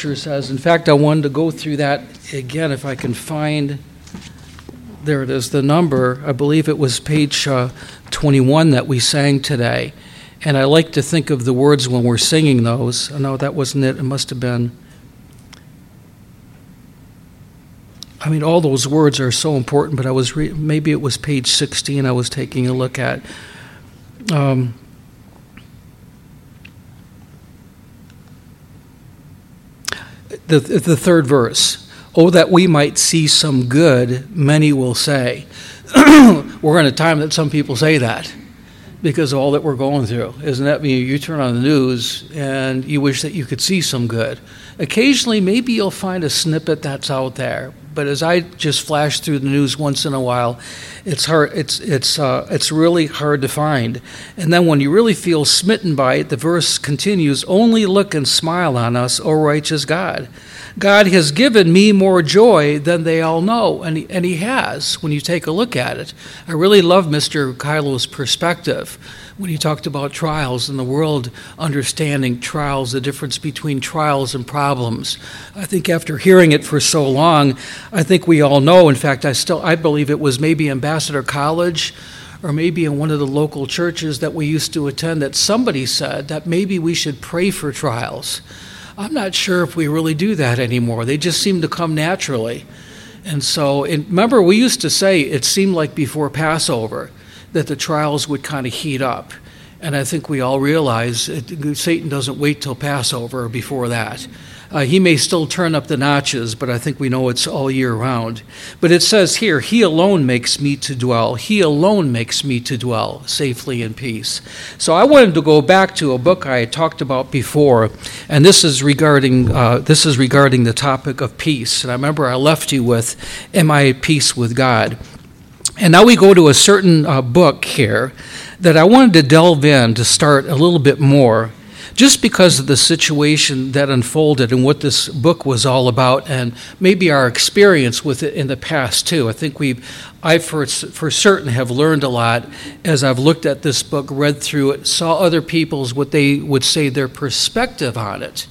Scripture says. In fact, I wanted to go through that again if I can find, there it is, the number. I believe it was page 21 that we sang today. And I like to think of the words when we're singing those. No, that wasn't it. It must have been. I mean, all those words are so important, but I was maybe it was page 16 I was taking a look at. The third verse. Oh, that we might see some good, many will say. We're in a time that some people say that because of all that we're going through. Isn't that mean you turn on the news and you wish that you could see some good? Occasionally, maybe you'll find a snippet that's out there. But as I just flash through the news once in a while, it's hard. It's really hard to find. And then when you really feel smitten by it, the verse continues, "Only look and smile on us, O righteous God. God has given me more joy than they all know," and he has. When you take a look at it, I really love Mr. Kylo's perspective when he talked about trials and the world understanding trials, the difference between trials and problems. I think after hearing it for so long, I think we all know. In fact, I believe it was maybe Ambassador College or maybe in one of the local churches that we used to attend that somebody said that maybe we should pray for trials. I'm not sure if we really do that anymore. They just seem to come naturally. And so, remember, we used to say it seemed like before Passover that the trials would kind of heat up. And I think we all realize Satan doesn't wait till Passover or before that. He may still turn up the notches, but I think we know it's all year round. But it says here, He alone makes me to dwell. He alone makes me to dwell safely in peace. So I wanted to go back to a book I had talked about before, and this is regarding the topic of peace. And I remember I left you with, Am I at peace with God? And now we go to a certain book here that I wanted to delve in to start a little bit more, just because of the situation that unfolded and what this book was all about, and maybe our experience with it in the past too. I think I for certain have learned a lot as I've looked at this book, read through it, saw other people's, what they would say, their perspective on it.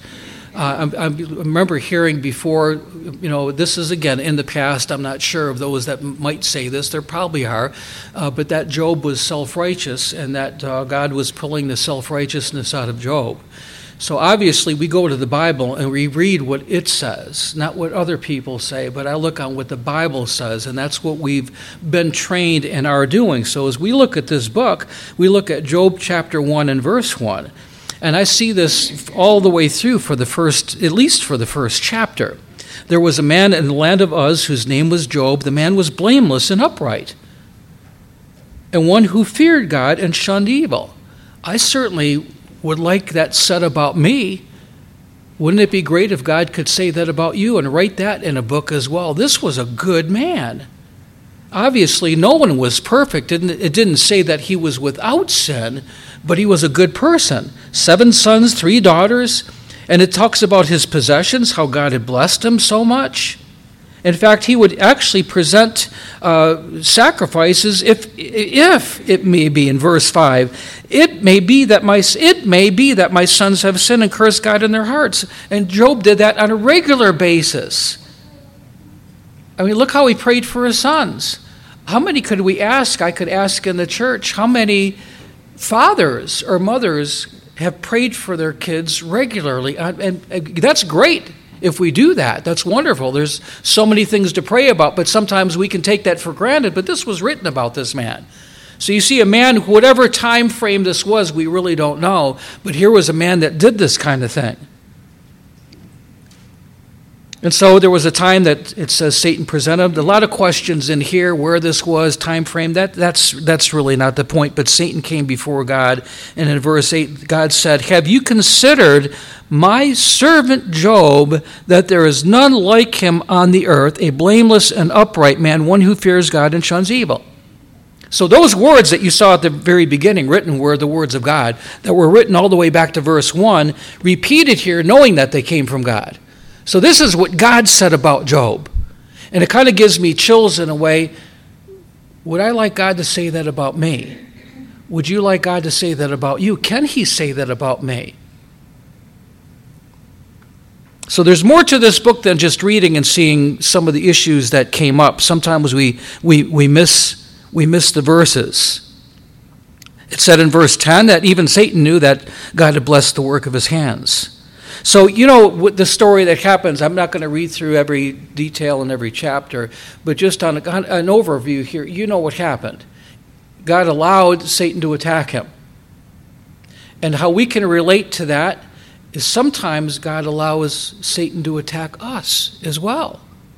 I remember hearing before, this is again in the past. I'm not sure of those that might say this. There probably are, but that Job was self-righteous and that God was pulling the self-righteousness out of Job. So obviously we go to the Bible and we read what it says, not what other people say, but I look on what the Bible says, and that's what we've been trained and are doing. So as we look at this book, we look at Job chapter 1 and verse 1. And I see this all the way through at least for the first chapter. There was a man in the land of Uz whose name was Job. The man was blameless and upright, and one who feared God and shunned evil. I certainly would like that said about me. Wouldn't it be great if God could say that about you and write that in a book as well? This was a good man. Obviously, no one was perfect. It didn't say that he was without sin, but he was a good person. 7 sons, 3 daughters, and it talks about his possessions, how God had blessed him so much. In fact, he would actually present sacrifices if it may be, in verse 5, it may be that my sons have sinned and cursed God in their hearts. And Job did that on a regular basis. I mean, look how he prayed for his sons. How many could we ask? I could ask in the church, how many fathers or mothers have prayed for their kids regularly? And that's great if we do that. That's wonderful. There's so many things to pray about, but sometimes we can take that for granted. But this was written about this man. So you see a man, whatever time frame this was, we really don't know. But here was a man that did this kind of thing. And so there was a time that it says Satan presented a lot of questions in here, where this was, time frame. That's really not the point. But Satan came before God, and in verse 8, God said, "Have you considered my servant Job, that there is none like him on the earth, a blameless and upright man, one who fears God and shuns evil?" So those words that you saw at the very beginning written were the words of God that were written all the way back to verse 1, repeated here, knowing that they came from God. So this is what God said about Job. And it kind of gives me chills in a way. Would I like God to say that about me? Would you like God to say that about you? Can he say that about me? So there's more to this book than just reading and seeing some of the issues that came up. Sometimes we miss the verses. It said in verse 10 that even Satan knew that God had blessed the work of his hands. So, with the story that happens, I'm not going to read through every detail in every chapter, but just on an overview here, you know what happened. God allowed Satan to attack him. And how we can relate to that is sometimes God allows Satan to attack us as well.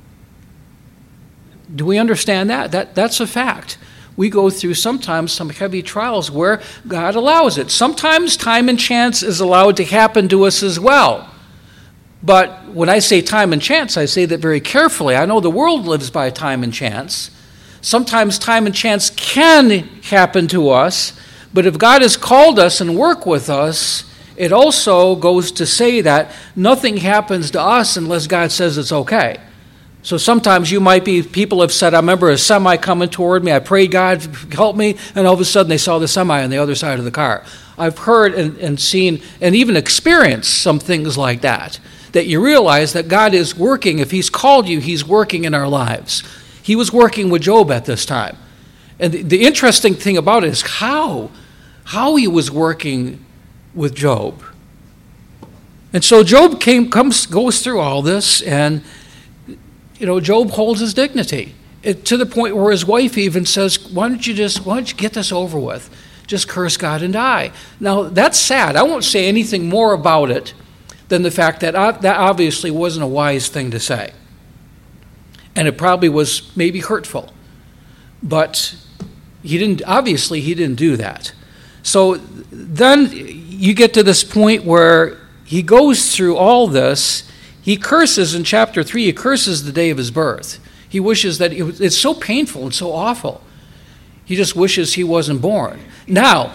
Do we understand that? That's a fact. We go through sometimes some heavy trials where God allows it. Sometimes time and chance is allowed to happen to us as well. But when I say time and chance, I say that very carefully. I know the world lives by time and chance. Sometimes time and chance can happen to us, but if God has called us and worked with us, it also goes to say that nothing happens to us unless God says it's okay. So sometimes people have said, I remember a semi coming toward me, I prayed, God, help me, and all of a sudden they saw the semi on the other side of the car. I've heard and seen and even experienced some things like that you realize that God is working. If he's called you, he's working in our lives. He was working with Job at this time. And the interesting thing about it is how he was working with Job. And so Job goes through all this, and Job holds his dignity to the point where his wife even says, why don't you get this over with? Just curse God and die. Now, that's sad. I won't say anything more about it than the fact that that obviously wasn't a wise thing to say. And it probably was maybe hurtful. But he didn't do that. So then you get to this point where he goes through all this. He curses in chapter 3, he curses the day of his birth. He wishes that it's so painful and so awful. He just wishes he wasn't born. Now,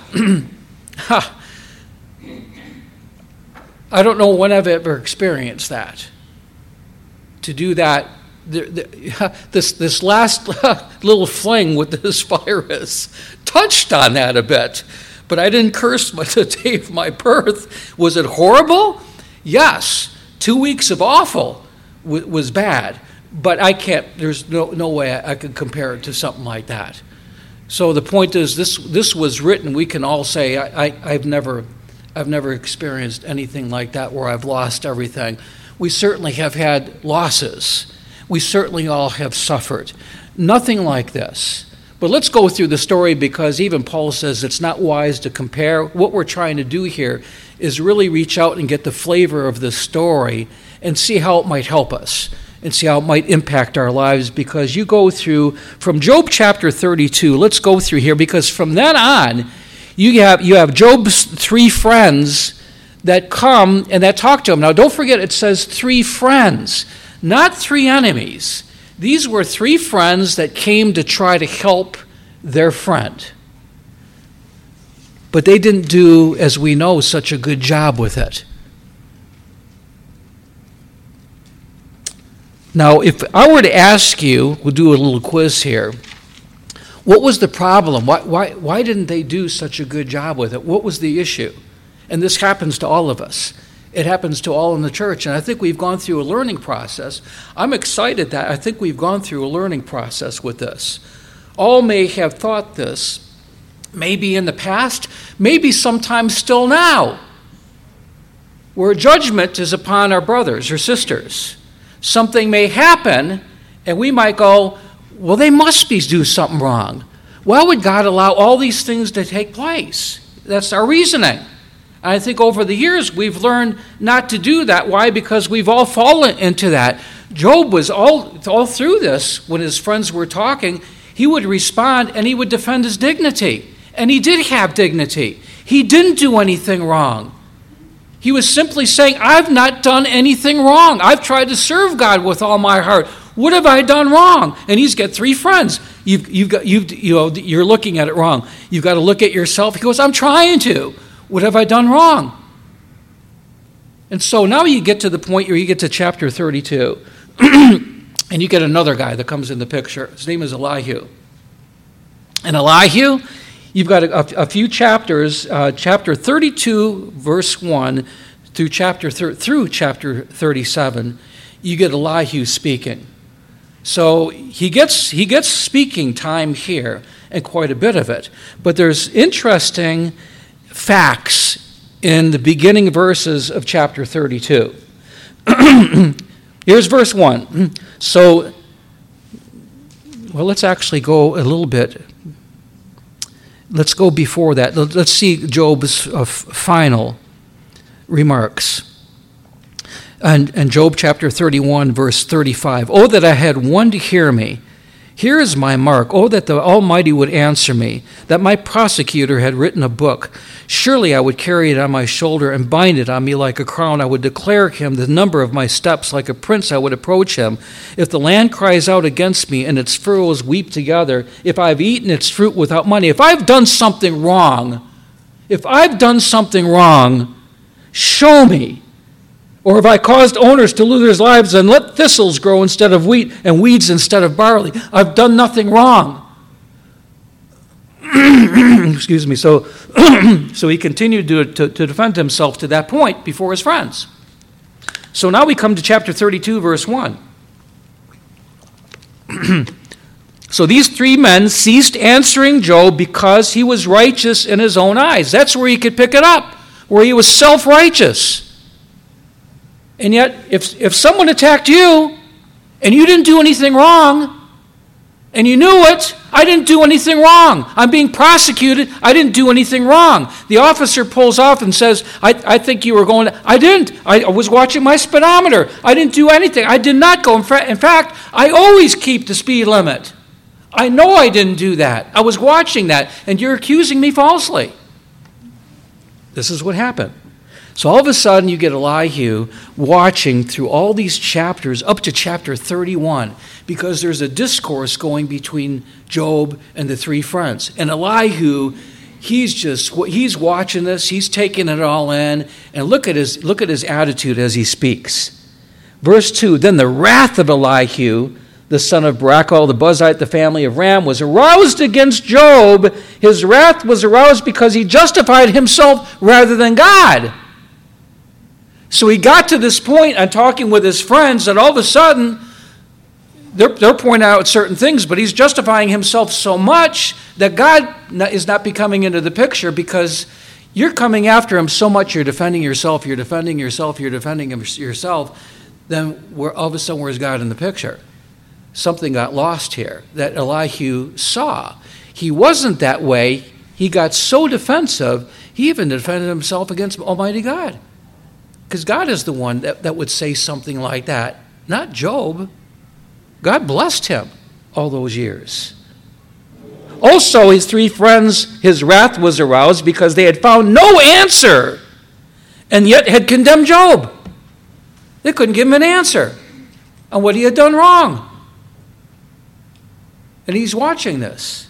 I don't know when I've ever experienced that. To do that, this last little fling with this virus touched on that a bit. But I didn't curse the day of my birth. Was it horrible? Yes. 2 weeks of awful was bad. But I can't, there's no way I could compare it to something like that. So the point is, this was written, we can all say, I've never experienced anything like that where I've lost everything. We certainly have had losses. We certainly all have suffered. Nothing like this. But let's go through the story, because even Paul says it's not wise to compare. What we're trying to do here is really reach out and get the flavor of this story and see how it might help us and see how it might impact our lives, because you go through from Job chapter 32. Let's go through here, because from then on, you have Job's 3 friends that come and that talk to him. Now, don't forget, it says 3 friends, not 3 enemies. These were 3 friends that came to try to help their friend. But they didn't do, as we know, such a good job with it. Now, if I were to ask you, we'll do a little quiz here, what was the problem? Why didn't they do such a good job with it? What was the issue? And this happens to all of us. It happens to all in the church, and I think we've gone through a learning process. I'm excited that I think we've gone through a learning process with this. All may have thought this, maybe in the past, maybe sometimes still now, where judgment is upon our brothers or sisters. Something may happen, and we might go, well, they must do something wrong. Why would God allow all these things to take place? That's our reasoning. I think over the years we've learned not to do that. Why? Because we've all fallen into that. Job was all through this, when his friends were talking, he would respond and he would defend his dignity. And he did have dignity. He didn't do anything wrong. He was simply saying, I've not done anything wrong. I've tried to serve God with all my heart. What have I done wrong? And he's got 3 friends. You're looking at it wrong. You've got to look at yourself. He goes, I'm trying to. What have I done wrong? And so now you get to the point where you get to chapter 32, and you get another guy that comes in the picture. His name is Elihu. And Elihu, you've got a few chapters, chapter 32, verse 1 through chapter 37, you get Elihu speaking. So he gets speaking time here, and quite a bit of it. But there's interesting facts in the beginning verses of chapter 32. Here's verse 1. So, well, let's actually go a little bit. Let's go before that. Let's see Job's final remarks. And Job chapter 31, verse 35. Oh, that I had one to hear me. Here is my mark. Oh, that the Almighty would answer me, that my prosecutor had written a book. Surely I would carry it on my shoulder and bind it on me like a crown. I would declare him the number of my steps. Like a prince I would approach him. If the land cries out against me and its furrows weep together, if I've eaten its fruit without money, if I've done something wrong, show me. Or if I caused owners to lose their lives, and let thistles grow instead of wheat and weeds instead of barley. I've done nothing wrong. Excuse me. So he continued to defend himself to that point before his friends. So now we come to chapter 32, verse 1. So these three men ceased answering Job because he was righteous in his own eyes. That's where you could pick it up, where he was self-righteous. And yet, if someone attacked you, and you didn't do anything wrong, and you knew it, I didn't do anything wrong. I'm being prosecuted. I didn't do anything wrong. The officer pulls off and says, I think you were going to... I didn't. I was watching my speedometer. I didn't do anything. I did not go. In fact, I always keep the speed limit. I know I didn't do that. I was watching that, and you're accusing me falsely. This is what happened. So all of a sudden you get Elihu watching through all these chapters up to chapter 31 because there's a discourse going between Job and the three friends. And Elihu, he's watching this, he's taking it all in, and look at his attitude as he speaks. Verse 2, then the wrath of Elihu, the son of Barachel, the Buzite, the family of Ram, was aroused against Job. His wrath was aroused because he justified himself rather than God. So he got to this point on talking with his friends, and all of a sudden, they're pointing out certain things, but he's justifying himself so much that God is not becoming into the picture because you're coming after him so much, you're defending yourself, then all of a sudden, where's God in the picture? Something got lost here that Elihu saw. He wasn't that way. He got so defensive, he even defended himself against Almighty God. Because God is the one that would say something like that, not Job. God blessed him all those years. Also, his three friends, his wrath was aroused because they had found no answer and yet had condemned Job. They couldn't give him an answer on what he had done wrong. And he's watching this.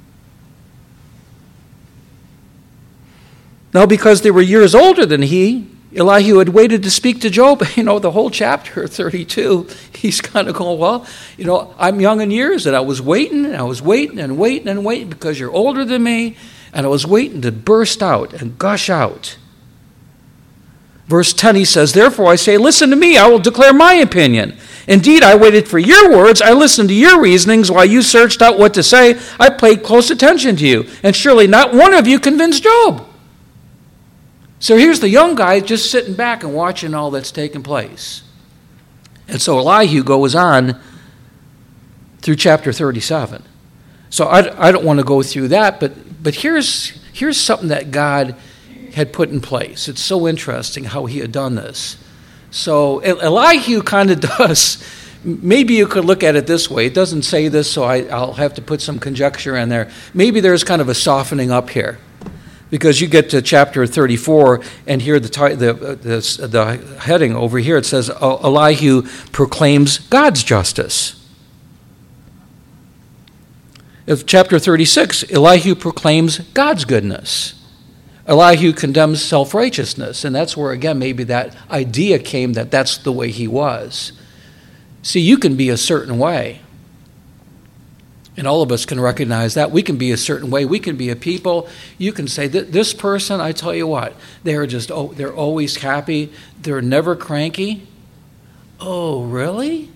Now, because they were years older than he, Elihu had waited to speak to Job. The whole chapter 32, he's kind of going, well, I'm young in years, and I was waiting because you're older than me, and I was waiting to burst out and gush out. Verse 10, he says, therefore I say, listen to me, I will declare my opinion. Indeed, I waited for your words, I listened to your reasonings while you searched out what to say. I paid close attention to you, and surely not one of you convinced Job. So here's the young guy just sitting back and watching all that's taking place. And so Elihu goes on through chapter 37. So I don't want to go through that, but here's something that God had put in place. It's so interesting how he had done this. So Elihu kind of does, maybe you could look at it this way. It doesn't say this, so I'll have to put some conjecture in there. Maybe there's kind of a softening up here. Because you get to chapter 34 and here the heading over here, it says Elihu proclaims God's justice. If chapter 36, Elihu proclaims God's goodness. Elihu condemns self-righteousness, and that's where, again, maybe that idea came that that's the way he was. See, you can be a certain way, And all of us can recognize that. We can be a certain way. We can be a people. You can say, this person, I tell you what, they're always happy. They're never cranky. Oh, really?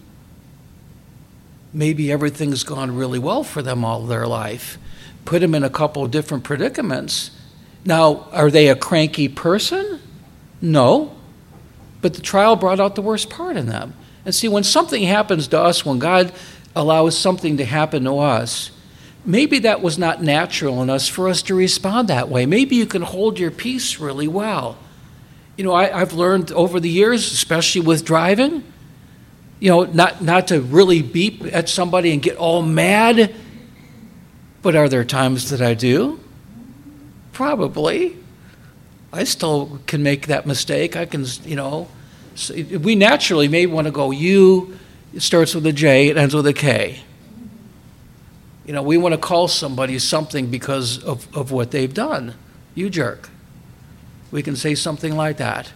Maybe everything's gone really well for them all their life. Put them in a couple of different predicaments. Now, are they a cranky person? No. But the trial brought out the worst part in them. And see, when something happens to us, when God allows something to happen to us, maybe that was not natural in us for us to respond that way. Maybe you can hold your peace really well. You know, I've learned over the years, especially with driving, you know, not to really beep at somebody and get all mad. But are there times that I do? Probably. I still can make that mistake. I can, you know, we naturally may want to go, you. It starts with a J, it ends with a K. You know, we want to call somebody something because of what they've done. You jerk. We can say something like that.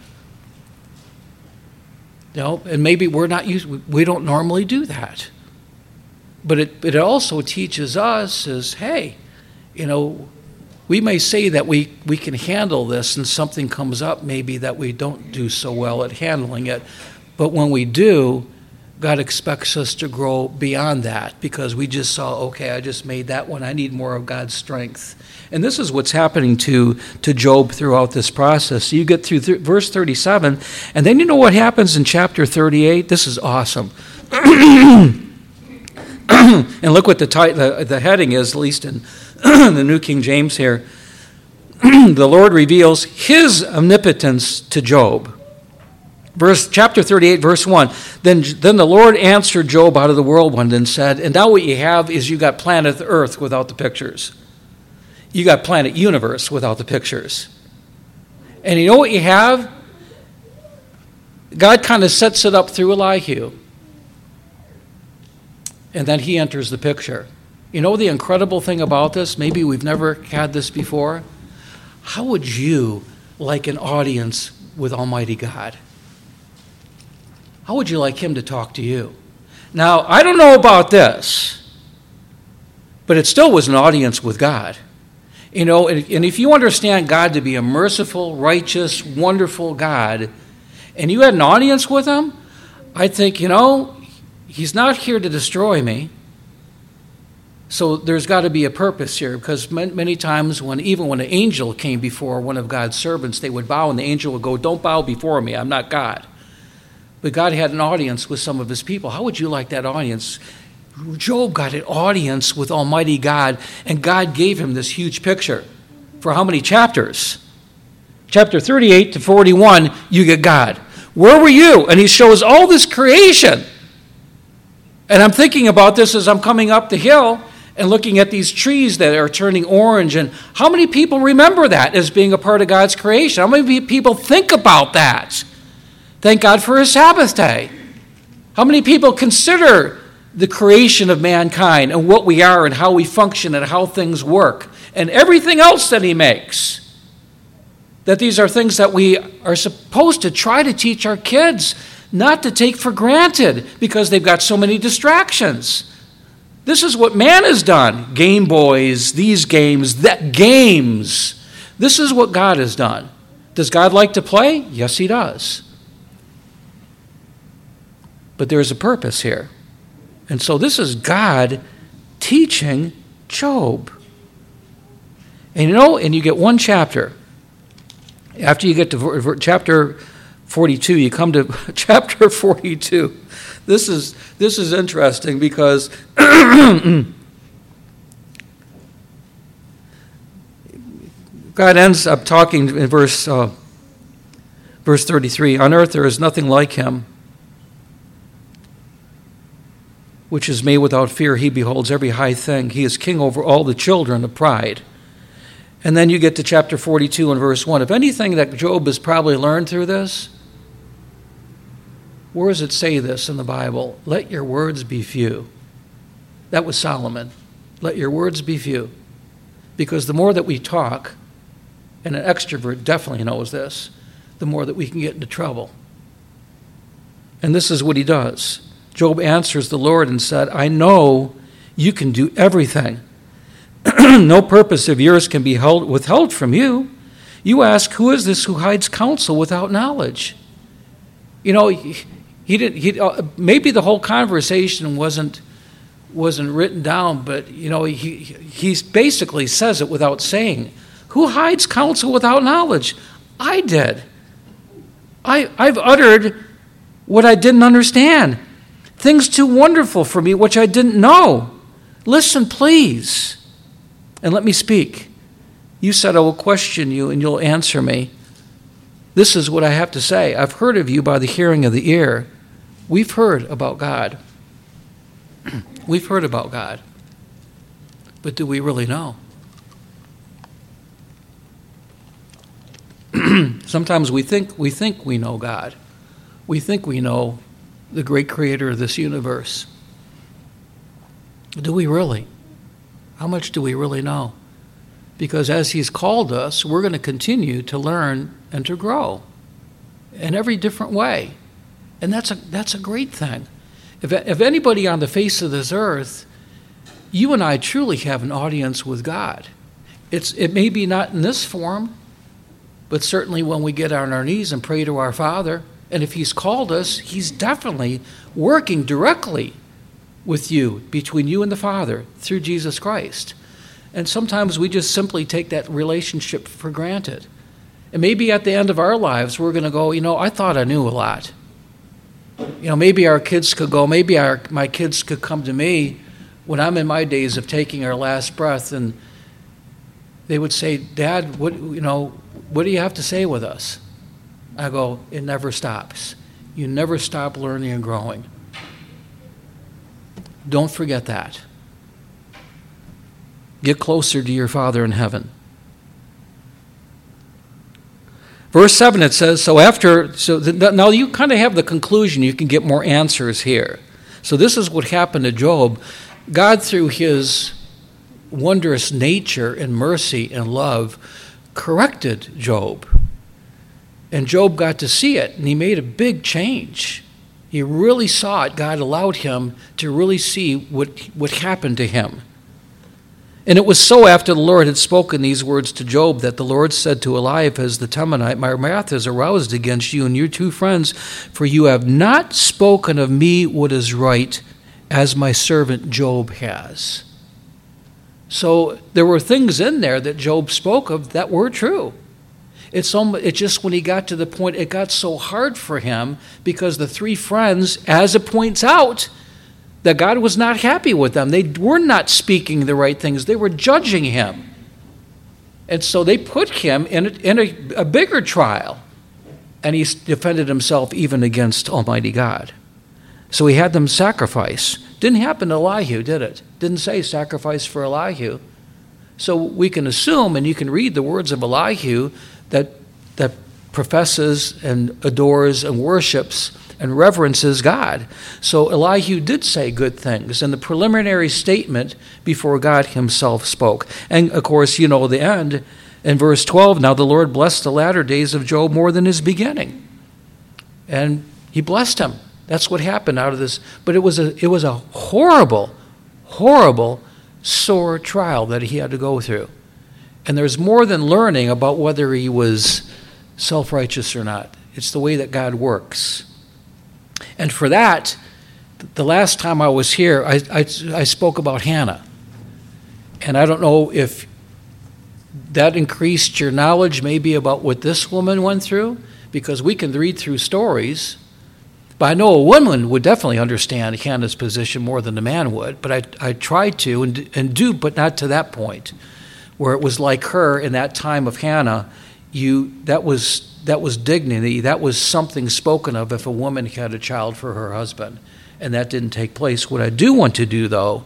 You know, and maybe we don't normally do that. But it also teaches us is, hey, you know, we may say that we can handle this and something comes up maybe that we don't do so well at handling it. But when we do, God expects us to grow beyond that because we just saw, okay, I just made that one. I need more of God's strength. And this is what's happening to Job throughout this process. So you get through verse 37, and then you know what happens in chapter 38? This is awesome. And look what the heading is, at least in the New King James here. The Lord reveals his omnipotence to Job. Chapter 38, verse 1. Then the Lord answered Job out of the whirlwind and said, and now what you have is you got planet Earth without the pictures. You got planet universe without the pictures. And you know what you have? God kind of sets it up through Elihu. And then he enters the picture. You know the incredible thing about this? Maybe we've never had this before. How would you like an audience with Almighty God? How would you like him to talk to you? Now, I don't know about this, but it still was an audience with God. You know, and if you understand God to be a merciful, righteous, wonderful God, and you had an audience with him, I think, you know, he's not here to destroy me. So there's got to be a purpose here, because many times even when an angel came before one of God's servants, they would bow, and the angel would go, don't bow before me, I'm not God. But God had an audience with some of his people. How would you like that audience? Job got an audience with Almighty God, and God gave him this huge picture. For how many chapters? Chapter 38 to 41, you get God. Where were you? And he shows all this creation. And I'm thinking about this as I'm coming up the hill and looking at these trees that are turning orange. And how many people remember that as being a part of God's creation? How many people think about that? Thank God for his Sabbath day. How many people consider the creation of mankind and what we are and how we function and how things work and everything else that he makes? That these are things that we are supposed to try to teach our kids not to take for granted because they've got so many distractions. This is what man has done. Game Boys, these games, that games. This is what God has done. Does God like to play? Yes, he does. But there's a purpose here. And so this is God teaching Job. And you know, and you get one chapter. After you get to chapter 42, you come to chapter 42. This is interesting because God ends up talking in verse 33. On earth there is nothing like him, which is made without fear. He beholds every high thing. He is king over all the children of pride. And then you get to chapter 42 and verse 1. If anything that Job has probably learned through this, where does it say this in the Bible? Let your words be few. That was Solomon. Let your words be few. Because the more that we talk, and an extrovert definitely knows this, the more that we can get into trouble. And this is what he does. Job answers the Lord and said, I know You can do everything. No purpose of yours can be withheld from you. You ask, who is this who hides counsel without knowledge? You know, maybe the whole conversation wasn't written down, but, you know, he basically says it without saying. Who hides counsel without knowledge? I did. I've uttered what I didn't understand. Things too wonderful for me, which I didn't know. Listen, please, and let me speak. You said I will question you, and you'll answer me. This is what I have to say. I've heard of you by the hearing of the ear. We've heard about God. We've heard about God. But do we really know? Sometimes we think we know God. We think we know the great creator of this universe. Do we really? How much do we really know? Because as he's called us, we're going to continue to learn and to grow in every different way. And that's a great thing. If anybody on the face of this earth, you and I truly have an audience with God. It may be not in this form, but certainly when we get on our knees and pray to our Father, and if he's called us, he's definitely working directly with you, between you and the Father, through Jesus Christ. And sometimes we just simply take that relationship for granted. And maybe at the end of our lives, we're going to go, you know, I thought I knew a lot. You know, maybe our kids could go, my kids could come to me when I'm in my days of taking our last breath, and they would say, Dad, what do you have to say with us? I go, it never stops. You never stop learning and growing. Don't forget that. Get closer to your Father in heaven. Verse 7, it says, now you kind of have the conclusion. You can get more answers here. So this is what happened to Job. God, through his wondrous nature and mercy and love, corrected Job. And Job got to see it, and he made a big change. He really saw it. God allowed him to really see what happened to him. And it was so after the Lord had spoken these words to Job that the Lord said to Eliphaz the Temanite, my wrath is aroused against you and your two friends, for you have not spoken of me what is right, as my servant Job has. So there were things in there that Job spoke of that were true. It's just when he got to the point, it got so hard for him because the three friends, as it points out, that God was not happy with them. They were not speaking the right things. They were judging him. And so they put him in a bigger trial. And he defended himself even against Almighty God. So he had them sacrifice. Didn't happen to Elihu, did it? Didn't say sacrifice for Elihu. So we can assume, and you can read the words of Elihu, that professes and adores and worships and reverences God. So Elihu did say good things in the preliminary statement before God himself spoke. And of course, you know the end. In verse 12, now the Lord blessed the latter days of Job more than his beginning. And he blessed him. That's what happened out of this. But it was a horrible, horrible, sore trial that he had to go through. And there's more than learning about whether he was self-righteous or not. It's the way that God works. And for that, the last time I was here, I spoke about Hannah. And I don't know if that increased your knowledge maybe about what this woman went through, because we can read through stories. But I know a woman would definitely understand Hannah's position more than a man would. But I tried to and do, but not to that point, where it was like her in that time of Hannah. That was dignity. That was something spoken of if a woman had a child for her husband, and that didn't take place. What I do want to do, though,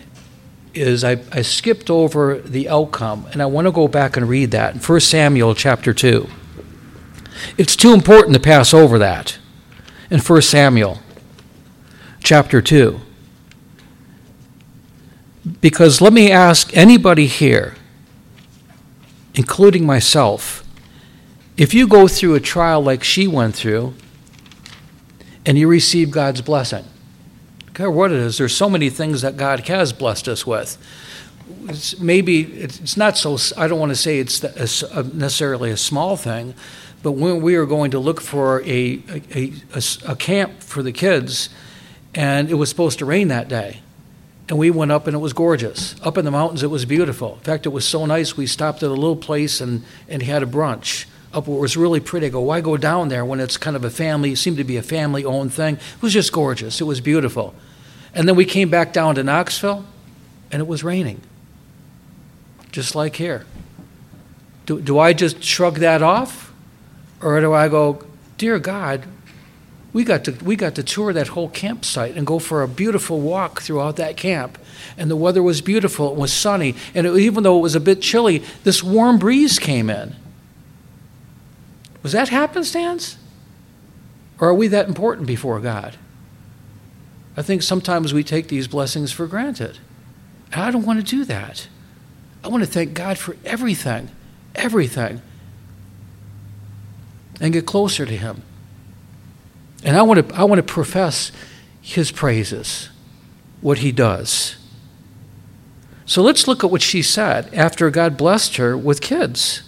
is I skipped over the outcome, and I want to go back and read that in 1 Samuel chapter 2. It's too important to pass over that in 1 Samuel chapter 2. Because let me ask anybody here, including myself, if you go through a trial like she went through and you receive God's blessing, care what it is. There's so many things that God has blessed us with. It's not so, I don't want to say it's necessarily a small thing, but when we were going to look for a camp for the kids, and it was supposed to rain that day, and we went up and it was gorgeous. Up in the mountains, it was beautiful. In fact, it was so nice, we stopped at a little place and had a brunch up where it was really pretty. I go, why go down there when it's kind of seemed to be a family-owned thing? It was just gorgeous. It was beautiful. And then we came back down to Knoxville, and it was raining, just like here. Do I just shrug that off? Or do I go, dear God, we got to tour that whole campsite and go for a beautiful walk throughout that camp. And the weather was beautiful. It was sunny. And even though it was a bit chilly, this warm breeze came in. Was that happenstance? Or are we that important before God? I think sometimes we take these blessings for granted. And I don't want to do that. I want to thank God for everything, and get closer to Him. And I want to profess His praises, what He does. So let's look at what she said after God blessed her with kids.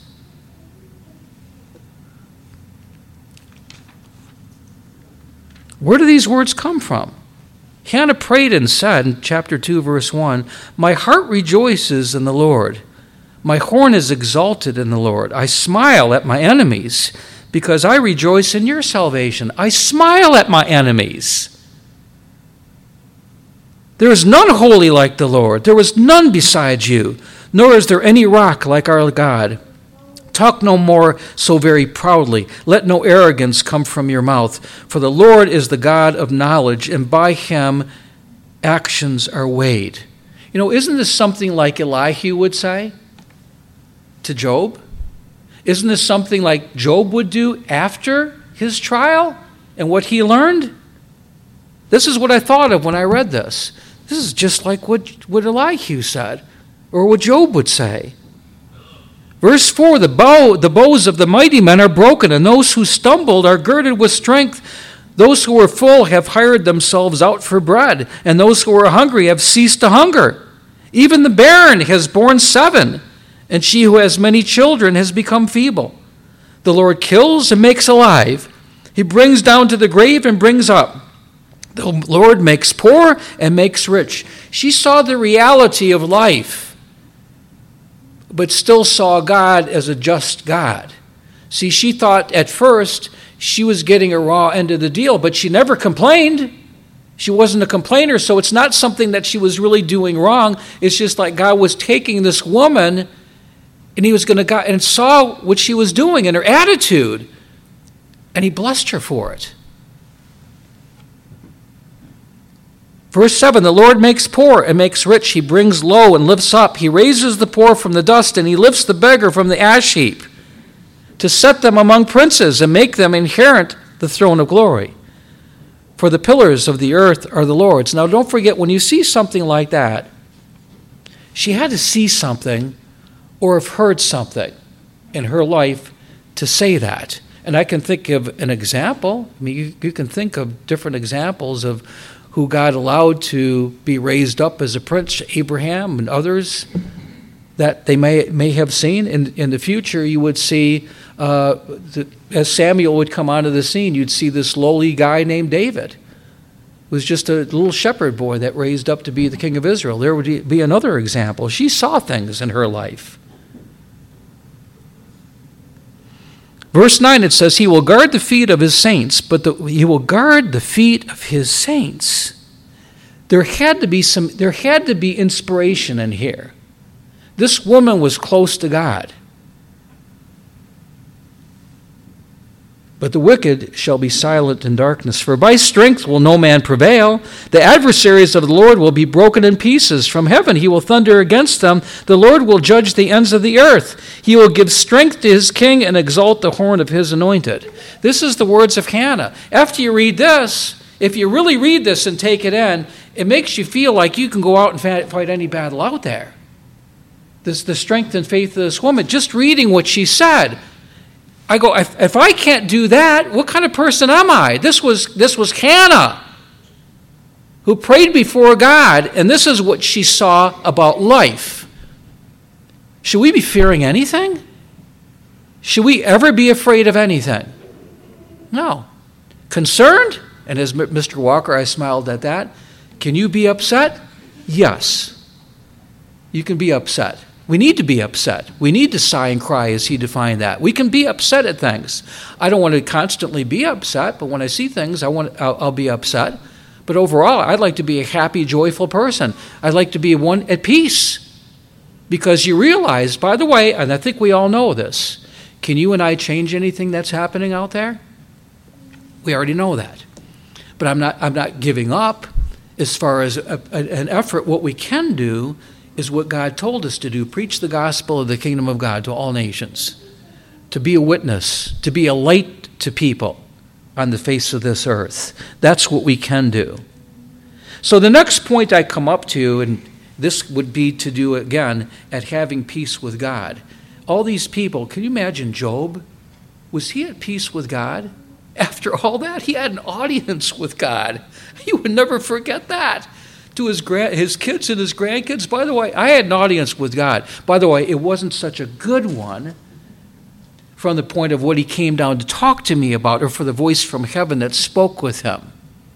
Where do these words come from? Hannah prayed and said in chapter 2, verse 1, "My heart rejoices in the Lord. My horn is exalted in the Lord. I smile at my enemies because I rejoice in your salvation." I smile at my enemies. There is none holy like the Lord. There is none besides you, nor is there any rock like our God. Talk no more so very proudly. Let no arrogance come from your mouth. For the Lord is the God of knowledge, and by Him actions are weighed. You know, isn't this something like Elihu would say to Job? Isn't this something like Job would do after his trial and what he learned? This is what I thought of when I read this. This is just like what Elihu said, or what Job would say. Verse 4, the bows of the mighty men are broken, and those who stumbled are girded with strength. Those who were full have hired themselves out for bread, and those who were hungry have ceased to hunger. Even the barren has borne 7, and she who has many children has become feeble. The Lord kills and makes alive. He brings down to the grave and brings up. The Lord makes poor and makes rich. She saw the reality of life, but still saw God as a just God. See, she thought at first she was getting a raw end of the deal, but she never complained. She wasn't a complainer, so it's not something that she was really doing wrong. It's just like God was taking this woman, and He was going to go and saw what she was doing and her attitude, and He blessed her for it. Verse 7, the Lord makes poor and makes rich. He brings low and lifts up. He raises the poor from the dust, and He lifts the beggar from the ash heap, to set them among princes and make them inherit the throne of glory. For the pillars of the earth are the Lord's. Now don't forget, when you see something like that, she had to see something or have heard something in her life to say that. And I can think of an example. I mean, you can think of different examples of who God allowed to be raised up as a prince, Abraham and others that they may have seen. In the future, you would see, as Samuel would come onto the scene, you'd see this lowly guy named David. It was just a little shepherd boy that raised up to be the king of Israel. There would be another example. She saw things in her life. Verse 9, it says, He will guard the feet of His saints, but He will guard the feet of His saints. There had to be inspiration in here. This woman was close to God. But the wicked shall be silent in darkness, for by strength will no man prevail. The adversaries of the Lord will be broken in pieces. From heaven He will thunder against them. The Lord will judge the ends of the earth. He will give strength to His king and exalt the horn of His anointed. This is the words of Hannah. After you read this, if you really read this and take it in, it makes you feel like you can go out and fight any battle out there. The strength and faith of this woman, just reading what she said. I go, if I can't do that, what kind of person am I? This was Hannah. who prayed before God, and this is what she saw about life. Should we be fearing anything? Should we ever be afraid of anything? No. Concerned? And as Mr. Walker, I smiled at that. Can you be upset? Yes. You can be upset. We need to be upset. We need to sigh and cry, as he defined that. We can be upset at things. I don't want to constantly be upset, but when I see things, I'll be upset. But overall, I'd like to be a happy, joyful person. I'd like to be one at peace. Because you realize, by the way, and I think we all know this, can you and I change anything that's happening out there? We already know that. But I'm not giving up as far as an effort. What we can do is what God told us to do: preach the gospel of the kingdom of God to all nations, to be a witness, to be a light to people on the face of this earth. That's what we can do. So the next point I come up to, and this would be to do again at having peace with God. All these people, can you imagine Job? Was he at peace with God? After all that, he had an audience with God. You would never forget that. To his kids and his grandkids. By the way, I had an audience with God. By the way, it wasn't such a good one from the point of what he came down to talk to me about, or for the voice from heaven that spoke with him.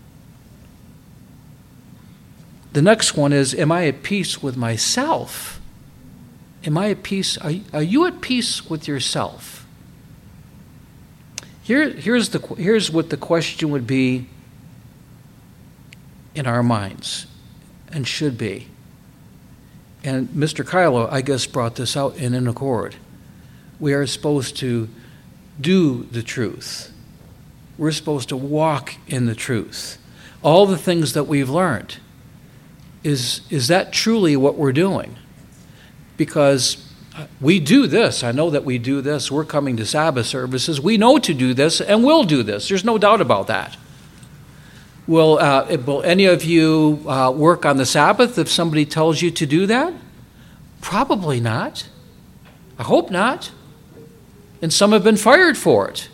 The next one is, am I at peace with myself? Am I at peace? Are you at peace with yourself? Here's what the question would be in our minds, and should be. And Mr. Kylo, I guess, brought this out in accord. We are supposed to do the truth. We're supposed to walk in the truth. All the things that we've learned. Is that truly what we're doing? Because we do this. I know that we do this. We're coming to Sabbath services. We know to do this, and we'll do this. There's no doubt about that. Will any of you work on the Sabbath if somebody tells you to do that? Probably not. I hope not. And some have been fired for it.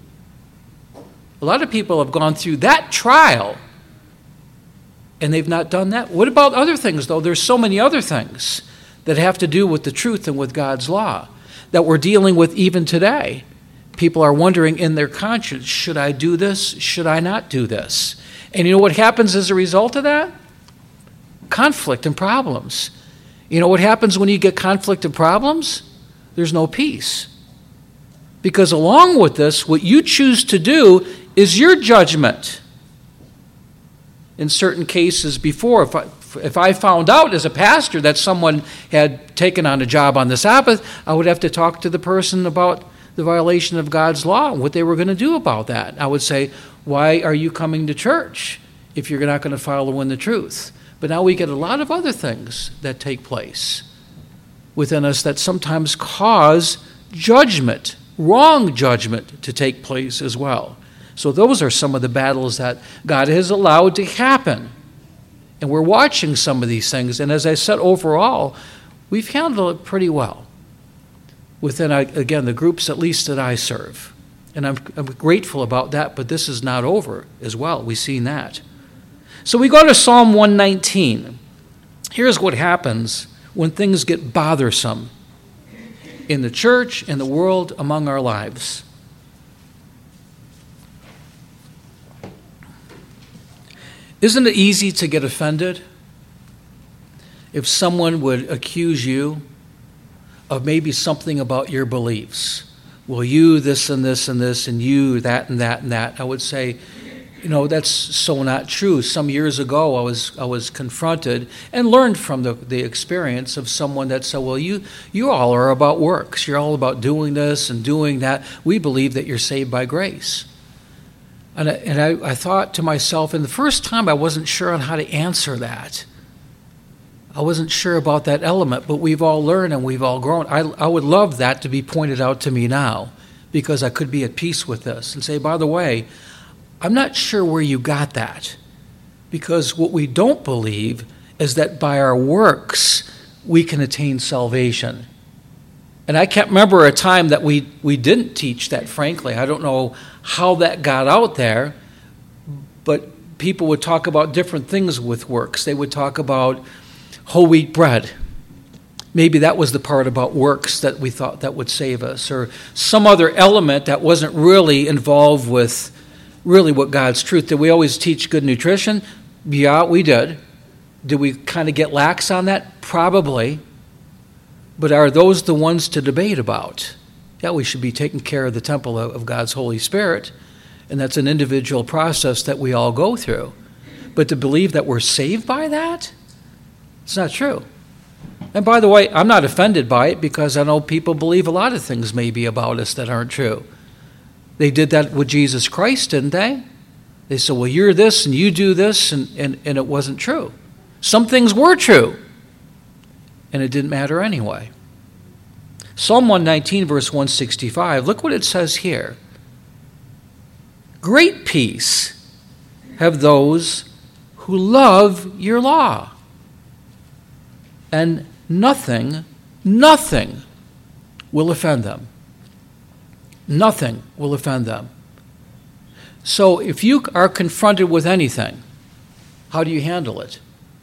A lot of people have gone through that trial, and they've not done that. What about other things, though? There's so many other things that have to do with the truth and with God's law that we're dealing with even today. People are wondering in their conscience, should I do this? Should I not do this? And you know what happens as a result of that? Conflict and problems. You know what happens when you get conflict and problems? There's no peace. Because along with this, what you choose to do is your judgment. In certain cases before, if I found out as a pastor that someone had taken on a job on the Sabbath, I would have to talk to the person about the violation of God's law and what they were going to do about that. I would say, why are you coming to church if you're not going to follow in the truth? But now we get a lot of other things that take place within us that sometimes cause judgment, wrong judgment, to take place as well. So those are some of the battles that God has allowed to happen. And we're watching some of these things. And as I said, overall, we've handled it pretty well within, again, the groups at least that I serve. And I'm grateful about that, but this is not over as well. We've seen that. So we go to Psalm 119. Here's what happens when things get bothersome in the church, in the world, among our lives. Isn't it easy to get offended if someone would accuse you of maybe something about your beliefs? Well, you this and this and this, and you that and that and that. I would say, that's so not true. Some years ago, I was confronted and learned from the experience of someone that said, well, you all are about works. You're all about doing this and doing that. We believe that you're saved by grace. And I thought to myself, and the first time I wasn't sure on how to answer that. I wasn't sure about that element, but we've all learned and we've all grown. I would love that to be pointed out to me now, because I could be at peace with this and say, by the way, I'm not sure where you got that, because what we don't believe is that by our works we can attain salvation. And I can't remember a time that we didn't teach that, frankly. I don't know how that got out there, but people would talk about different things with works. They would talk about whole wheat bread. Maybe that was the part about works that we thought that would save us, or some other element that wasn't really involved with really what God's truth. Did we always teach good nutrition? Yeah, we did. Did we kind of get lax on that? Probably. But are those the ones to debate about? Yeah, we should be taking care of the temple of God's Holy Spirit, and that's an individual process that we all go through. But to believe that we're saved by that, it's not true. And by the way, I'm not offended by it, because I know people believe a lot of things maybe about us that aren't true. They did that with Jesus Christ, didn't they? They said, well, you're this and you do this, and it wasn't true. Some things were true, and it didn't matter anyway. Psalm 119, verse 165, look what it says here. Great peace have those who love your law, and nothing will offend them. Nothing will offend them. So if you are confronted with anything, how do you handle it?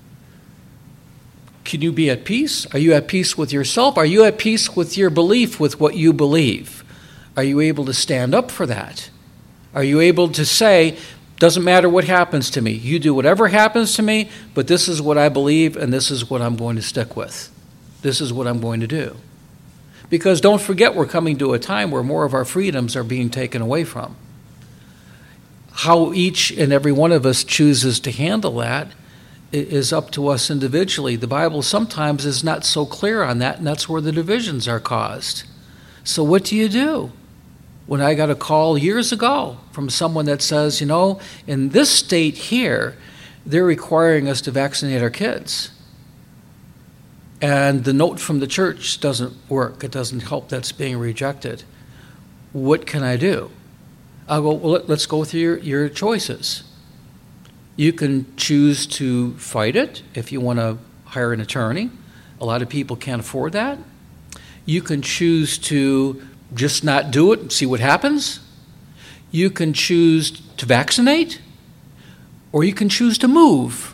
Can you be at peace? Are you at peace with yourself? Are you at peace with your belief, with what you believe? Are you able to stand up for that? Are you able to say, doesn't matter what happens to me, you do whatever happens to me, but this is what I believe and this is what I'm going to stick with. This is what I'm going to do. Because don't forget, we're coming to a time where more of our freedoms are being taken away from. How each and every one of us chooses to handle that is up to us individually. The Bible sometimes is not so clear on that, and that's where the divisions are caused. So what do you do? When I got a call years ago from someone that says, in this state here, they're requiring us to vaccinate our kids. And the note from the church doesn't work. It doesn't help. That's being rejected. What can I do? I'll go, well, let's go through your choices. You can choose to fight it if you want to hire an attorney. A lot of people can't afford that. You can choose to just not do it and see what happens. You can choose to vaccinate, or you can choose to move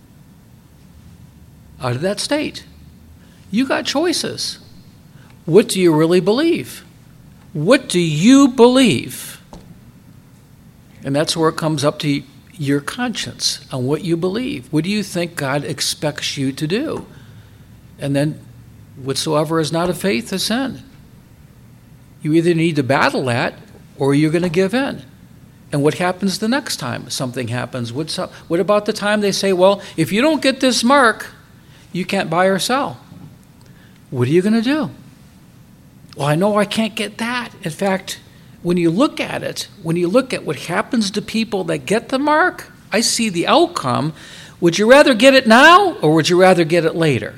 out of that state. You got choices. What do you really believe? What do you believe? And that's where it comes up to your conscience on what you believe. What do you think God expects you to do? And then, whatsoever is not of faith is sin. You either need to battle that, or you're going to give in. And what happens the next time something happens? What about the time they say, well, if you don't get this mark, you can't buy or sell? What are you going to do? Well, I know I can't get that. In fact, when you look at it, when you look at what happens to people that get the mark, I see the outcome. Would you rather get it now, or would you rather get it later?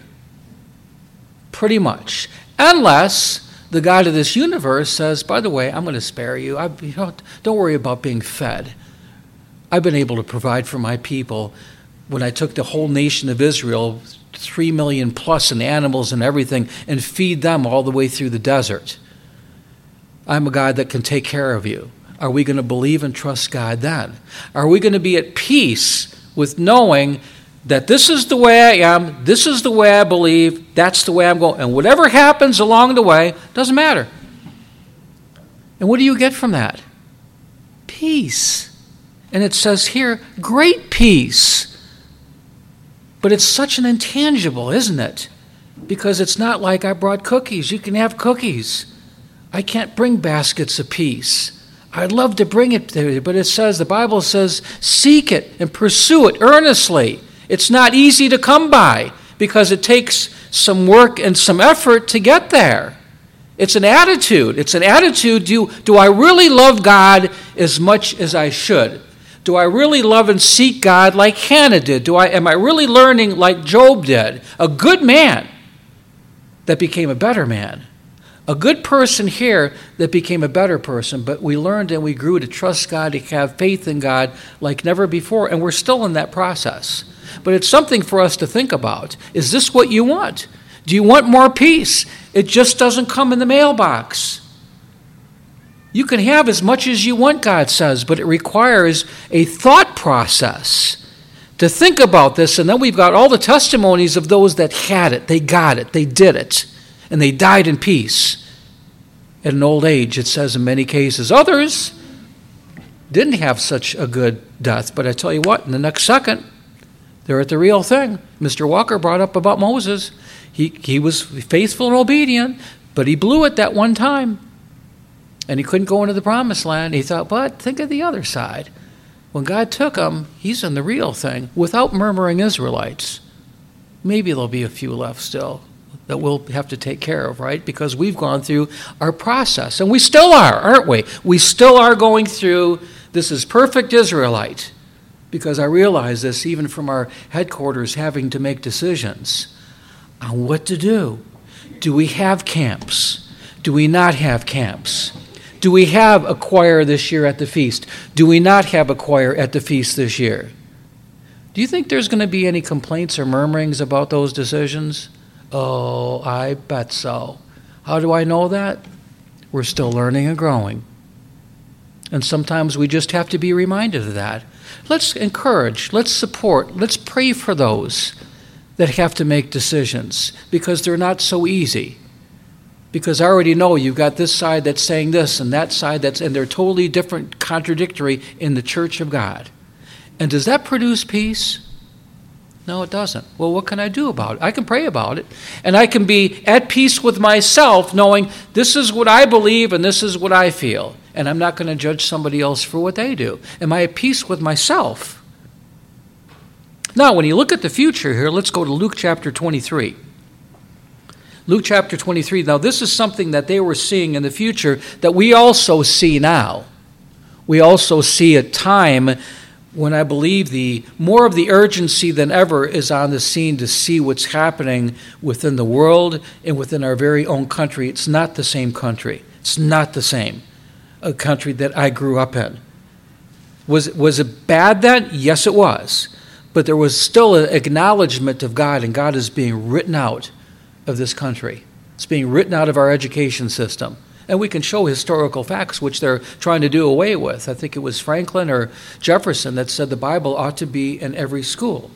Pretty much. Unless the God of this universe says, by the way, I'm going to spare you. Don't worry about being fed. I've been able to provide for my people. When I took the whole nation of Israel, 3 million plus in animals and everything, and feed them all the way through the desert. I'm a God that can take care of you. Are we going to believe and trust God then? Are we going to be at peace with knowing that this is the way I am, this is the way I believe, that's the way I'm going, and whatever happens along the way, doesn't matter. And what do you get from that? Peace. And it says here, great peace. But it's such an intangible, isn't it? Because it's not like I brought cookies. You can have cookies. I can't bring baskets of peace. I'd love to bring it to you, but it says, the Bible says, seek it and pursue it earnestly. It's not easy to come by because it takes some work and some effort to get there. It's an attitude. It's an attitude. Do I really love God as much as I should? Do I really love and seek God like Hannah did? Am I really learning like Job did? A good man that became a better man. A good person here that became a better person, but we learned and we grew to trust God, to have faith in God like never before, and we're still in that process. But it's something for us to think about. Is this what you want? Do you want more peace? It just doesn't come in the mailbox. You can have as much as you want, God says, but it requires a thought process to think about this. And then we've got all the testimonies of those that had it, they got it, they did it, and they died in peace. At an old age, it says in many cases. Others didn't have such a good death, but I tell you what, in the next second, they're at the real thing. Mr. Walker brought up about Moses. He was faithful and obedient, but he blew it that one time. And he couldn't go into the promised land. He thought, but think of the other side. When God took him, he's in the real thing, without murmuring Israelites. Maybe there'll be a few left still that we'll have to take care of, right? Because we've gone through our process. And we still are, aren't we? We still are going through, this is perfect Israelite. Because I realize this even from our headquarters having to make decisions on what to do. Do we have camps? Do we not have camps? Do we have a choir this year at the feast? Do we not have a choir at the feast this year? Do you think there's going to be any complaints or murmurings about those decisions? Oh, I bet so. How do I know that? We're still learning and growing. And sometimes we just have to be reminded of that. Let's encourage, let's support, let's pray for those that have to make decisions because they're not so easy. Because I already know you've got this side that's saying this and that side and they're totally different, contradictory in the church of God. And does that produce peace? No, it doesn't. Well, what can I do about it? I can pray about it. And I can be at peace with myself knowing this is what I believe and this is what I feel. And I'm not going to judge somebody else for what they do. Am I at peace with myself? Now, when you look at the future here, let's go to Luke chapter 23. Luke chapter 23. Now, this is something that they were seeing in the future that we also see now. We also see a time when I believe the more of the urgency than ever is on the scene to see what's happening within the world and within our very own country. It's not the same country. It's not the same a country that I grew up in. Was it bad then? Yes, it was. But there was still an acknowledgement of God, and God is being written out of this country. It's being written out of our education system. And we can show historical facts, which they're trying to do away with. I think it was Franklin or Jefferson that said the Bible ought to be in every school.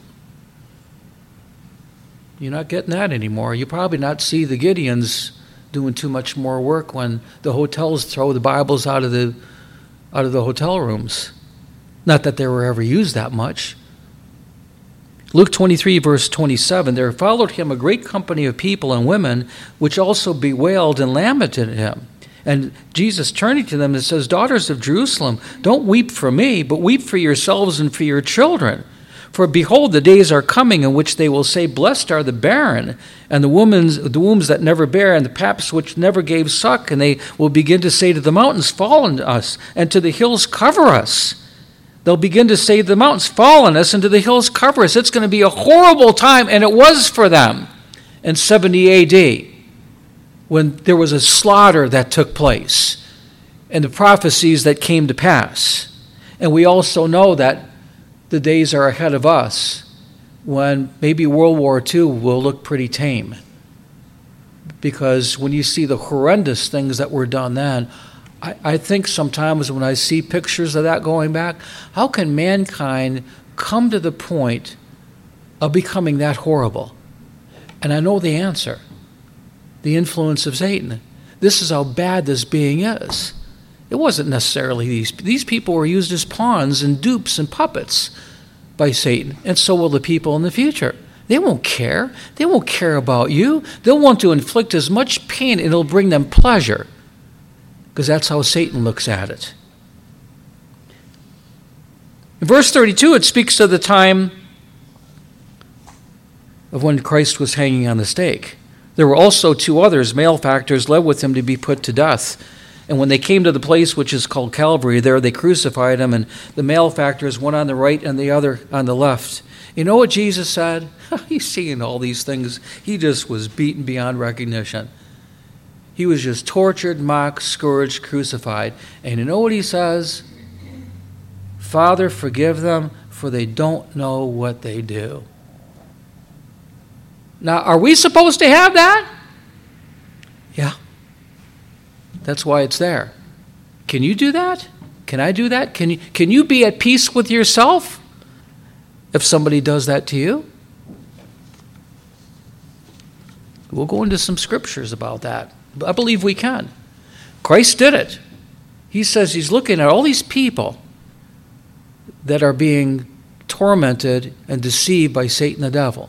You're not getting that anymore. You probably not see the Gideons doing too much more work when the hotels throw the Bibles out of the hotel rooms. Not that they were ever used that much. Luke 23, verse 27, there followed him a great company of people and women, which also bewailed and lamented him. And Jesus turning to them and says, daughters of Jerusalem, don't weep for me, but weep for yourselves and for your children. For behold, the days are coming in which they will say, blessed are the barren, and the wombs that never bear, and the paps which never gave suck. And they will begin to say to the mountains, fall on us, and to the hills, cover us. They'll begin to say to the mountains, fall on us, and to the hills, cover us. It's going to be a horrible time, and it was for them in 70 A.D., when there was a slaughter that took place, and the prophecies that came to pass. And we also know that the days are ahead of us when maybe World War II will look pretty tame. Because when you see the horrendous things that were done then, I think sometimes when I see pictures of that going back, how can mankind come to the point of becoming that horrible? And I know the answer. The influence of Satan. This is how bad this being is. It wasn't necessarily these people were used as pawns and dupes and puppets by Satan, and so will the people in the future. They won't care. They won't care about you. They'll want to inflict as much pain, and it'll bring them pleasure, because that's how Satan looks at it. In verse 32, it speaks of the time of when Christ was hanging on the stake. There were also two others, malefactors, led with him to be put to death. And when they came to the place which is called Calvary, there they crucified him, and the malefactors, one on the right and the other on the left. You know what Jesus said? He's seeing all these things. He just was beaten beyond recognition. He was just tortured, mocked, scourged, crucified. And you know what he says? Father, forgive them, for they don't know what they do. Now, are we supposed to have that? Yeah. That's why it's there. Can you do that? Can I do that? Can you be at peace with yourself if somebody does that to you? We'll go into some scriptures about that. I believe we can. Christ did it. He says he's looking at all these people that are being tormented and deceived by Satan the devil.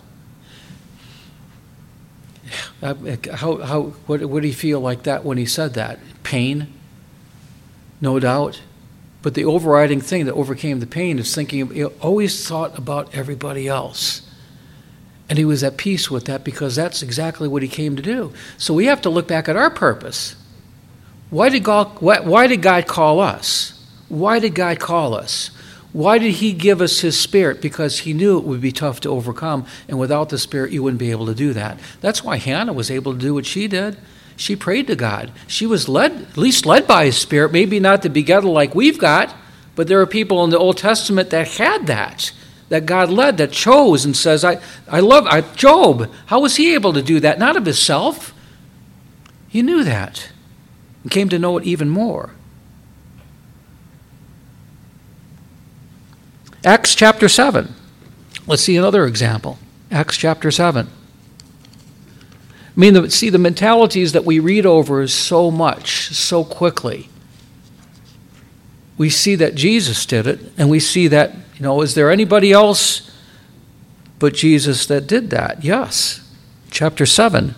What did he feel like that when he said that? Pain, no doubt. But the overriding thing that overcame the pain is thinking, he always thought about everybody else. And he was at peace with that because that's exactly what he came to do. So we have to look back at our purpose. Why did God call us? Why did God call us? Why did he give us his Spirit? Because he knew it would be tough to overcome, and without the Spirit, you wouldn't be able to do that. That's why Hannah was able to do what she did. She prayed to God. She was at least led by his Spirit, maybe not to be together like we've got, but there are people in the Old Testament that had that God led, that chose and says, I love Job. How was he able to do that? Not of himself. He knew that and came to know it even more. Acts chapter 7. Let's see another example. Acts chapter 7. The mentalities that we read over so much, so quickly. We see that Jesus did it, and we see that, is there anybody else but Jesus that did that? Yes. Chapter 7.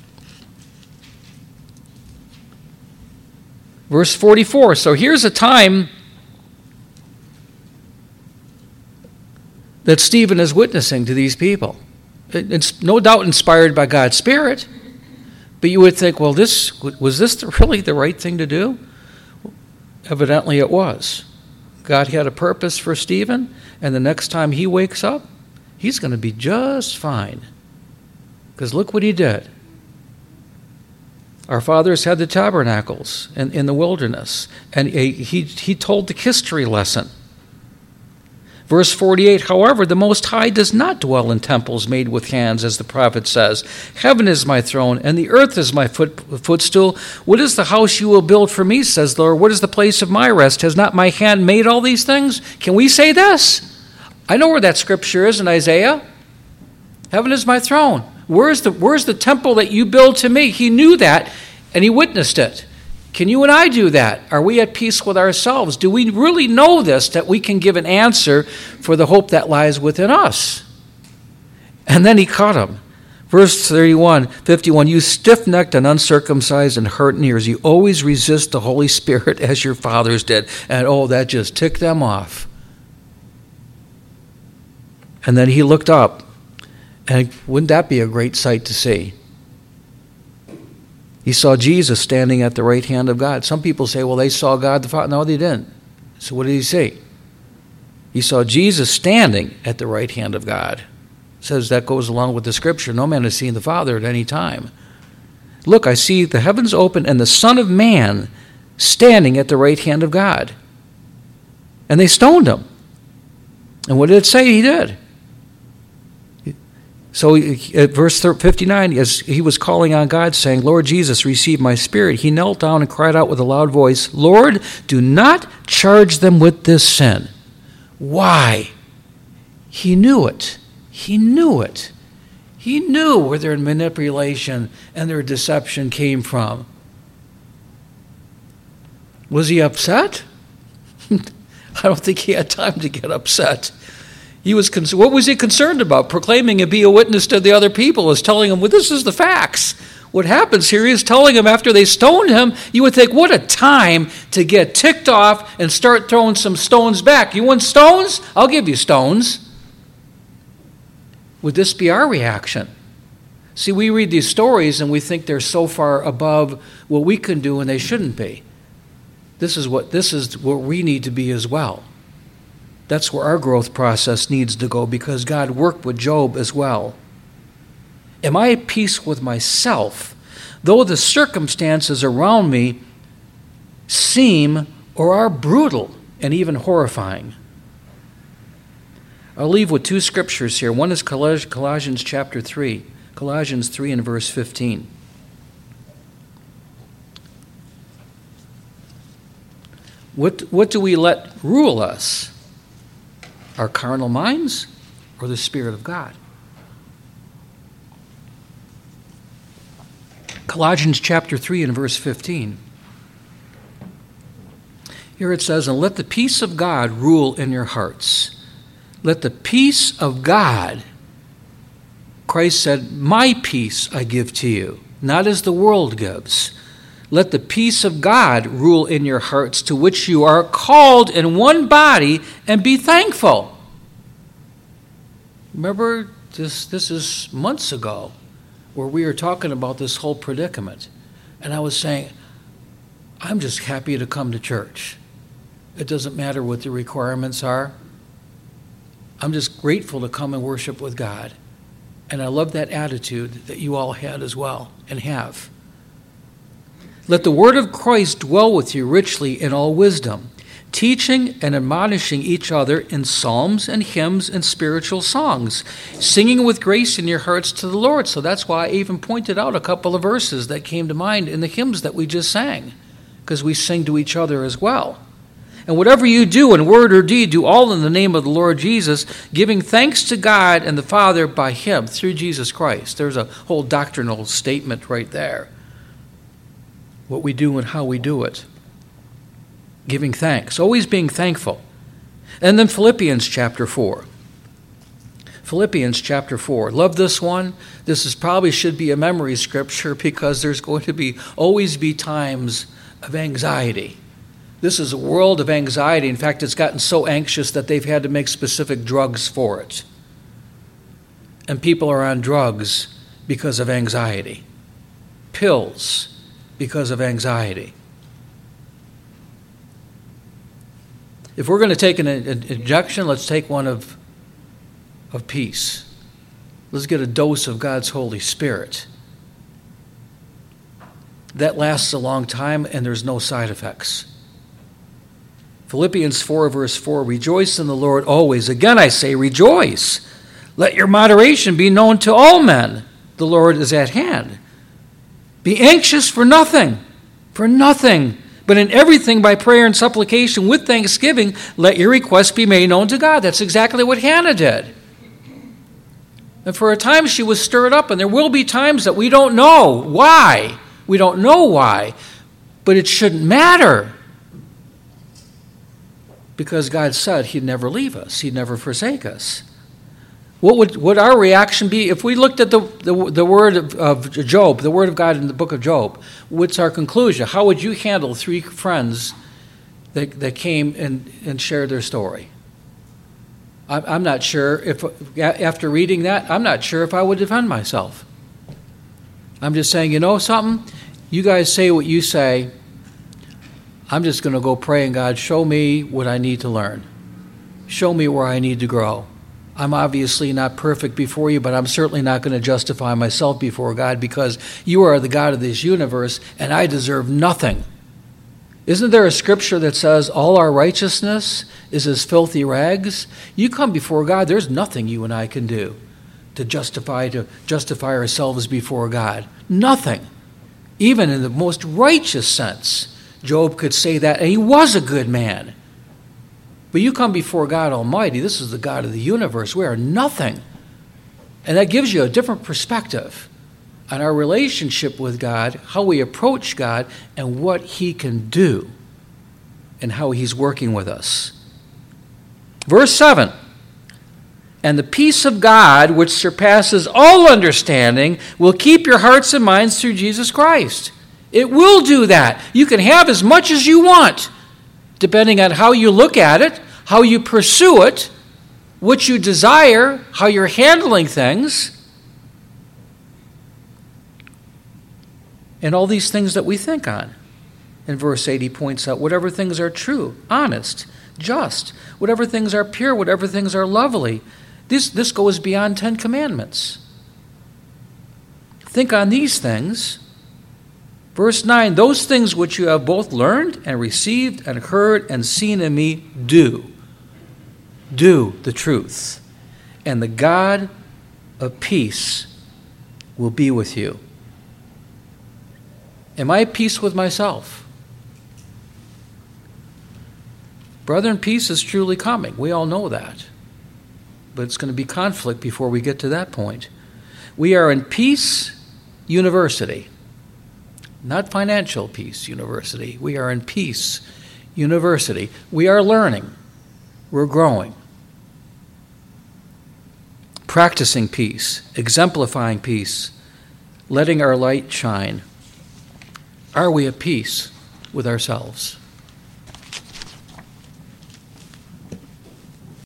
Verse 44. So here's a time that Stephen is witnessing to these people. It's no doubt inspired by God's Spirit, but you would think, well, was this really the right thing to do? Evidently it was. God had a purpose for Stephen, and the next time he wakes up, he's going to be just fine. Because look what he did. Our fathers had the tabernacles in the wilderness, and he told the history lesson. Verse 48, however, the Most High does not dwell in temples made with hands, as the prophet says. Heaven is my throne, and the earth is my footstool. What is the house you will build for me, says the Lord? What is the place of my rest? Has not my hand made all these things? Can we say this? I know where that scripture is in Isaiah. Heaven is my throne. Where's the temple that you build to me? He knew that, and he witnessed it. Can you and I do that? Are we at peace with ourselves? Do we really know this, that we can give an answer for the hope that lies within us? And then he caught him. Verse 51, you stiff-necked and uncircumcised and hardened ears, you always resist the Holy Spirit as your fathers did. And that just ticked them off. And then he looked up. And wouldn't that be a great sight to see? He saw Jesus standing at the right hand of God. Some people say, well, they saw God the Father. No, they didn't. So what did he see? He saw Jesus standing at the right hand of God. It says that goes along with the scripture. No man has seen the Father at any time. Look, I see the heavens open and the Son of Man standing at the right hand of God. And they stoned him. And what did it say he did? So at verse 59, as he was calling on God, saying, Lord Jesus, receive my spirit, he knelt down and cried out with a loud voice, Lord, do not charge them with this sin. Why? He knew it. He knew it. He knew where their manipulation and their deception came from. Was he upset? I don't think he had time to get upset. What was he concerned about? Proclaiming and be a witness to the other people, is telling them, well, this is the facts. What happens here, he is telling them after they stoned him, you would think, what a time to get ticked off and start throwing some stones back. You want stones? I'll give you stones. Would this be our reaction? See, we read these stories and we think they're so far above what we can do and they shouldn't be. This is what we need to be as well. That's where our growth process needs to go, because God worked with Job as well. Am I at peace with myself, though the circumstances around me seem or are brutal and even horrifying? I'll leave with two scriptures here. One is Colossians chapter 3, Colossians 3 and verse 15. What do we let rule us? Our carnal minds or the Spirit of God? Colossians chapter 3 and verse 15. Here it says, "And let the peace of God rule in your hearts." Let the peace of God, Christ said, "My peace I give to you, not as the world gives." Let the peace of God rule in your hearts, to which you are called in one body, and be thankful. Remember, this is months ago, where we were talking about this whole predicament. And I was saying, I'm just happy to come to church. It doesn't matter what the requirements are. I'm just grateful to come and worship with God. And I love that attitude that you all had as well and have. Let the word of Christ dwell with you richly in all wisdom, teaching and admonishing each other in psalms and hymns and spiritual songs, singing with grace in your hearts to the Lord. So that's why I even pointed out a couple of verses that came to mind in the hymns that we just sang, because we sing to each other as well. And whatever you do in word or deed, do all in the name of the Lord Jesus, giving thanks to God and the Father by him, through Jesus Christ. There's a whole doctrinal statement right there. What we do and how we do it. Giving thanks, always being thankful. And then Philippians chapter 4. Philippians chapter 4. Love this one. This is probably should be a memory scripture, because there's going to always be times of anxiety. This is a world of anxiety. In fact, it's gotten so anxious that they've had to make specific drugs for it. And people are on drugs because of anxiety. Pills because of anxiety. If we're going to take an injection, let's take one of peace. Let's get a dose of God's Holy Spirit. That lasts a long time, and there's no side effects. Philippians 4, verse 4, "Rejoice in the Lord always. Again I say, rejoice. Let your moderation be known to all men. The Lord is at hand. Be anxious for nothing, but in everything by prayer and supplication with thanksgiving, let your requests be made known to God." That's exactly what Hannah did. And for a time she was stirred up, and there will be times that we don't know why. We don't know why, but it shouldn't matter. Because God said He'd never leave us. He'd never forsake us. What would our reaction be if we looked at the word of Job, the word of God in the book of Job? What's our conclusion? How would you handle 3 friends that came and shared their story? I'm not sure if, after reading that, I'm not sure if I would defend myself. I'm just saying, you know something? You guys say what you say. I'm just going to go pray, and God, show me what I need to learn. Show me where I need to grow. I'm obviously not perfect before you, but I'm certainly not going to justify myself before God, because you are the God of this universe, and I deserve nothing. Isn't there a scripture that says all our righteousness is as filthy rags? You come before God, there's nothing you and I can do to justify ourselves before God. Nothing. Even in the most righteous sense, Job could say that, and he was a good man. But you come before God Almighty, this is the God of the universe, we are nothing. And that gives you a different perspective on our relationship with God, how we approach God, and what He can do, and how He's working with us. Verse 7, "And the peace of God, which surpasses all understanding, will keep your hearts and minds through Jesus Christ." It will do that. You can have as much as you want, depending on how you look at it, how you pursue it, what you desire, how you're handling things, and all these things that we think on. In verse 8, he points out, whatever things are true, honest, just, whatever things are pure, whatever things are lovely. This goes beyond 10 commandments. Think on these things. Verse 9, "Those things which you have both learned and received and heard and seen in me, do." Do the truth. "And the God of peace will be with you." Am I at peace with myself? Brethren, peace is truly coming. We all know that. But it's going to be conflict before we get to that point. We are in peace university, not financial peace university. We are in peace university. We are learning. We're growing. Practicing peace, exemplifying peace, letting our light shine. Are we at peace with ourselves?